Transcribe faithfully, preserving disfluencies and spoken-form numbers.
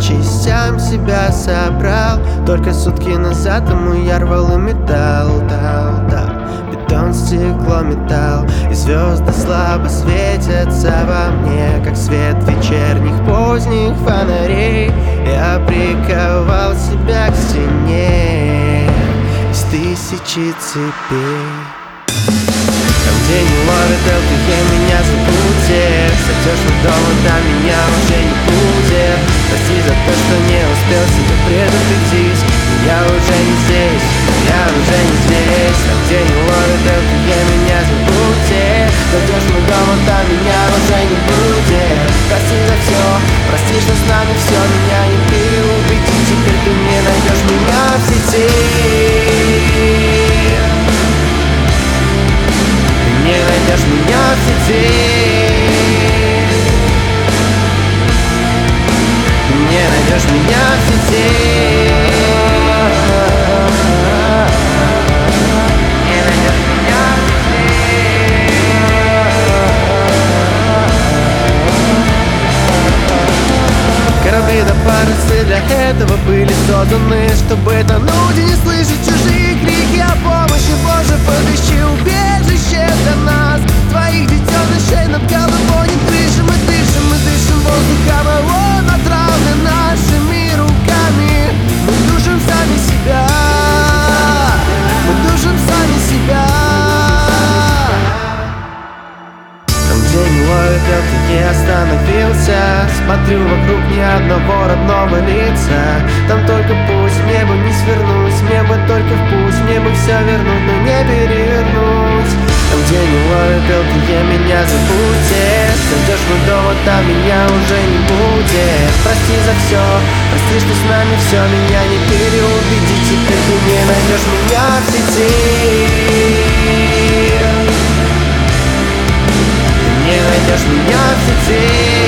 частям себя собрал. Только сутки назад ему я рвал и металл, дал, дал. Бетон, стекло, металл, и звезды слабо светятся во мне, как свет вечерних поздних фонарей. Я приковал себя к стене из тысячи цепей. Там, где не ловит эл тэ е, меня забудет. Сойдешь на дома, там меня уже не будет. Прости за то, что не успел себя предупредить. Я уже не здесь, я уже не здесь. Там, где не ловит эл тэ е, меня забудет. Сойдешь на дома, там меня уже не будет. Прости за все, прости, что с нами все. Меня не переубеди, теперь ты не найдешь меня в сети. Не найдешь меня в сети. Не найдешь меня в сети. Не найдешь меня в сети. Корабли до парусы для этого были созданы, чтобы тонуть и не слышать чужие крики о помощи. Боже, подыщи убежище для нас, твоих детенышей над головой не крыши. Мы дышим, мы дышим воздухом, а он отравлен нашими руками. Мы душим сами себя, мы душим сами себя. Там, где не ловит эл тэ е, остановился. Смотрю вокруг ни одного родного лица. Там только путь, в небо не свернуть. Мне бы только в путь, мне бы все вернуть, но не перевернуть. Там, где не ловит эл тэ е, меня забудет. Зайдешь в дома, там меня уже не будет. Прости за все, прости, что с нами все. Меня не переубеди, теперь ты не найдешь меня в сети. Не найдешь меня в сети.